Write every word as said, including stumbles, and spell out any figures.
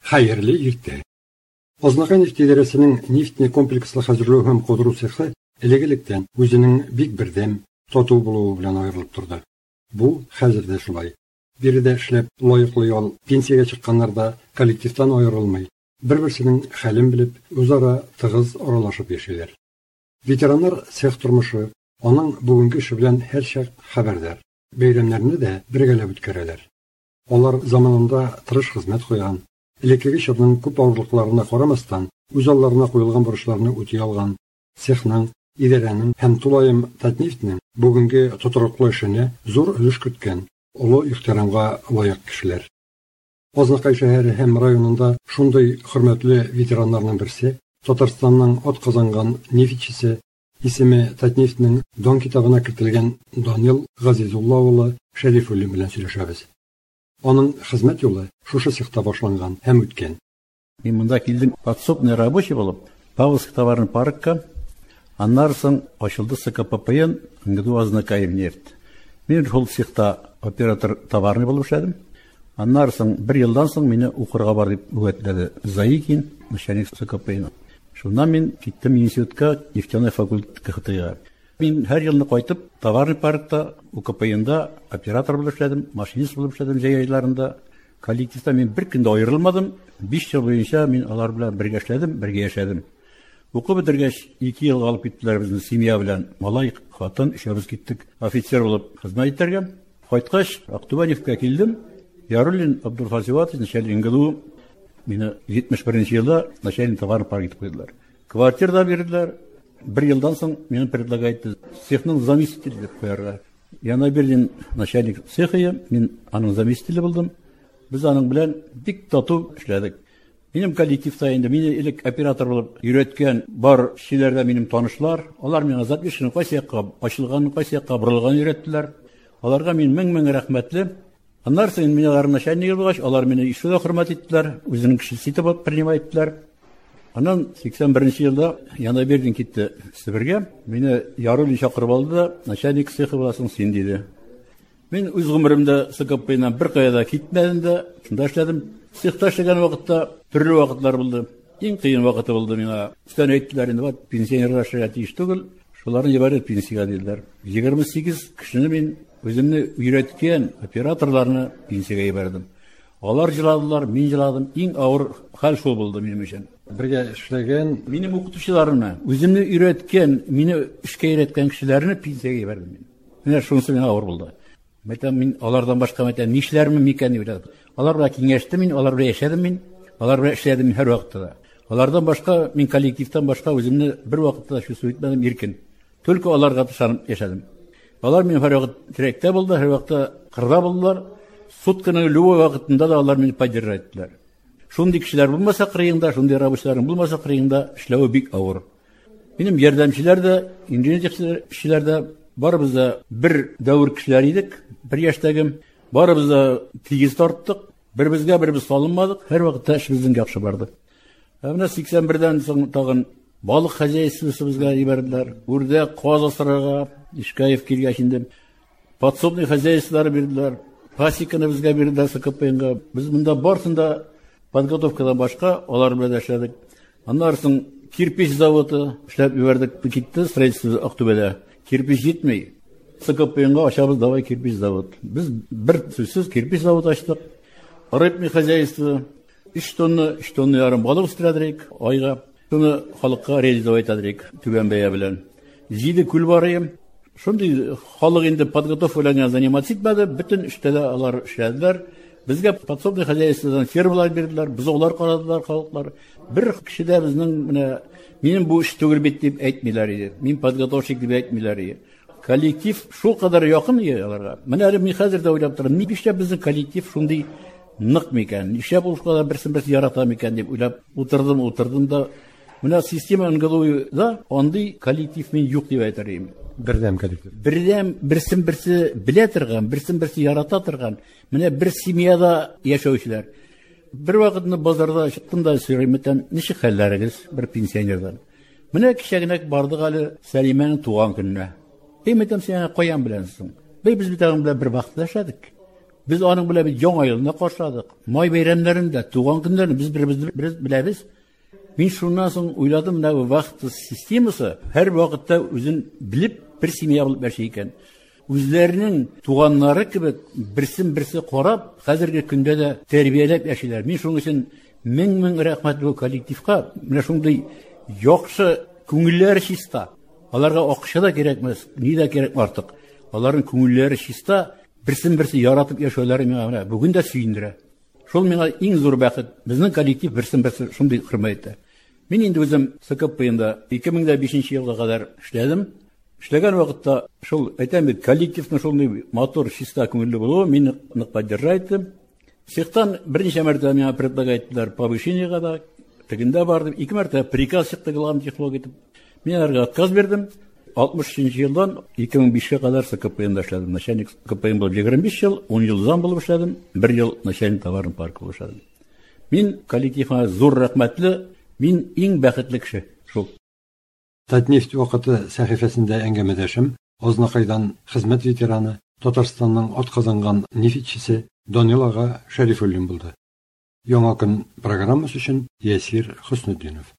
Hayırlı irte. Oznaqay neft idarəsinin neftni kompleksli hazırlау һәм кодыру цехы элегелектән үзенең бик бердәм тату булуы белән аерылып торды. Бу хәзер дә шулай. Биредә эшләп лаеклы ял пенсиягә чыкканнарда коллективтан аерылмый, бер-берсенең хәлен белеп, үзара тыгыз аралашып яшиләр. Ветераннар цех тормышы, аның бүгенге эше белән һәрчак хәбәрдар. Бәйрәмнәрне дә бергәләп үткәрәләр. Алар заманында тырыш хезмәт куйган, элеккеге чорның күп авырлыкларына карамастан, үз алларына куелган бурычларны үти алган цехның, идарәнең һәм тулаем Татнефтьнең бүгенге тотрыклы эшенә зур өлеш көткән, улы ихтирамга лаек кешеләр. Ознакай шәһәре һәм районында шундый хөрмәтле ветераннарның берсе, Татарстанның атказанган нефтчесе, исеме Татнефтьнең дан китабына кертелгән Данил Газизулла улы Шәрифуллин белән сөйләшәбез. Аның хезмәт юлы шушы цехта башланган һәм үткән. Мин монда килдем подсобный рабочий булып, Павловск товарный паркка, аннан соң ачылды СКППН НГДУ Ознакаев нефть. Мин шул цехта оператор товарный булып эшләдем. Аннан соң бер елдан соң мине укырга бар дип үгәтләде Заикин, начальник СКППН. Шуннан мин киттем институтка, нефтяной факультет КХТга. Мин һәр елны кайтып, товарный паркта, УКПНда оператор булып эшләдем, машинист булып эшләдем җәй айларында. Коллективта мин бер көндә аерылмадым. биш ел буенча мин алар белән бергә эшләдем, бергә яшәдем. Укып бетергәч, ике ел алып киттеләр безне семья белән. Малай, хатын, өчәбез киттек офицер булып хезмәт итәргә. Кайткач, Актубаневка килдем. Яруллин Абдулфазилович, начальник НГДУ, мине җитмеш беренче елда начальник товарный парк итеп куйдылар. Квартира да бирделәр. Бер елдан соң мине предлагайды цехның заместителе дип куярга. Яна бердин начальник цеха, мин аның заместителе булдым. Без аның белән бик тату эшләдек. Минем коллективта инде мине элек оператор булып өйрәткән бар кешеләрдә минем танышлар. Алар миңа запишны кайсы якка, ачылган кайсы якка борылган өйрәттеләр. Аларга мин мең-мең рәхмәтле. Аннан соң мине алар начальник булгач, алар мине ишелә хөрмәт иттеләр, үзенең кешесе итеп принимать иттеләр. Аннан сиксән беренче елда яна бердин китте Себергә. Мине Яруллин чакырып алды да, начальник цеха буласың син диде. Мин үз гомеремдә СКПнан бер кайда китмәдем дә, шунда эшләдем. Цехта эшләгән вакытта төрле вакытлар булды. Иң кыен вакыты булды миңа. Үстән әйттеләр инде, вот пенсионерлар эшләргә тиеш түгел, шуларны җибәреп пенсиягә диделәр. егерме сигез кешене мин үземне өйрәткән операторларны пенсиягә җибәрдем. Алар җыладылар, мин җыладым. Иң авыр хәл шул булды минем өчен. Бергә эшләгән Минем укытучыларны, үземне өйрәткән, мине эшкә өйрәткән кешеләрне пенсиягә җибәрдем мин. Менә шунысы миңа авыр булды. Мәтәм мин алардан башка мәтәм нишләрме микән дип уйладым. Алар белән киңәштем мин, алар белән яшәдем мин, алар белән эшләдем һәр вакытта. Алардан башка, мин коллективтан башка үземне бер вакытта чувствую итмәдем иркен. Только аларга тышанып яшәдем. Алар минем һәр вакыт тирәктә булды, һәр вакытта кырда булдылар. Сутканың любой вакытында да алар мине поддержать иттеләр. Шундый кешеләр булмаса кырыйында, шундый рабочларың булмаса кырыйында эшләү бик авыр. Минем ярдәмчеләр дә, инженер кешеләр дә барыбыз да бер дәвр кешеләр идек, бер яшьтәге. Барыбыз да тигез тарттык, бербезгә бербез салынмадык, һәр вакытта эшебезнең яхшы барды. Менә сиксән бердән соң тагын балык хозяйствосы безгә җибәрделәр. Үрдәк, каз асрарга, Ишкаев килгәч инде подсобный хозяйстволар бирделәр. Пасеканы безгә бирделәр СКПнга. Без монда барсында подготовкадан башка алар белән эшләдек. Аннан соң кирпич заводы эшләп җибәрдек, китте строительство Актубәдә. Кирпич җитмәй. СКПнга ачабыз давай кирпич завод. Без бер сүзсез кирпич завод ачтык. Рыбный хозяйство өч тонна, өч тонна ярым балык үстерәдек айга. Шуны халыкка реализовать итәдек түбән бәя белән. Җиде күл барыем. Шундый халык инде подготовка белән заниматься итмәде, бөтен эштә алар эшләделәр. Безгә подсобный хозяйстводан фермалар бирделәр, бозоулар карадылар халыклар. Бер кеше дә безнең менә минем бу эш түгел бит дип әйтмиләр иде. Мин подготовщик дип әйтмиләр иде. Коллектив шул кадәр якын иде аларга. Менә әле мин хәзер дә уйлап торам, нишләп безнең коллектив шундый нык микән? Нишләп ул кадәр берсен-берсе ярата микән дип уйлап утырдым, утырдым да менә система НГДУда андый коллектив мин юк дип әйтәм. Бердәм коллектив. Бердәм берсен-берсе белә торган, берсен-берсе ярата торган, менә бер семьяда яшәүчеләр. Бер вакытны базарда чыктым да сөйләмәтәм, ничек хәлләрегез бер пенсионердан. Менә кичәгенәк бардык әле Сәлимәнең туган көненә. Әйтәм сиңа каян беләнсең? Без бит аның белән бер вакытта яшәдек. Biz аның белән бит яңа елны каршыладык. Май бәйрәмнәрендә, туган көндәрне без бер-беребезне беләбез. Мин шуннан соң уйладым, менә бу вакыт системасы һәр вакытта үзен билеп бер семья булып яши икән. Үзләренең туганнары кебек берсен-берсе карап, хәзерге көндә дә тәрбияләп яшиләр. Мин шуның өчен мең-мең рәхмәт бу коллективка. Менә шундый яхшы күңелләр чиста. Аларга акча да кирәкмәс, ни дә кирәк артык. Аларның күңелләре чиста, берсен-берсе яратып яшәүләре миңа бүген дә сөендерә. Шул миңа иң зур бәхет. Безнең коллектив берсен-берсе шундый хөрмәт итә. Мин инде үзем СКПнда ике мең бишенче елга кадәр эшләдем. Эшләгән вакытта шул әйтәм бит, коллективның шундый мотор, чиста күңелле булуы мине нык поддержайты. Цехтан берничә мәртәбә миңа предлагайттылар повышениегә да. Тегендә бардым, ике мәртәбә приказ чыкты главный технолог итеп. Мин аларга отказ бердем. алтмыш өченче елдан ике мең бишкә кадәр СКПнда эшләдем. Начальник СКПн булып егерме биш ел, ун ел зам булып эшләдем, бер ел начальник товарный парк булып эшләдем. Мин коллективга зур рәхмәтле, мин иң бәхетле кеше шул. Татнефть вакыты сәхифәсендә әңгәмәдәшем Азнакайдан хезмәт ветераны, Татарстанның атказанган нефтчесе Данил ага Шәрифуллин булды. Яңа көн программасы өчен Ясир Хөснетдинов.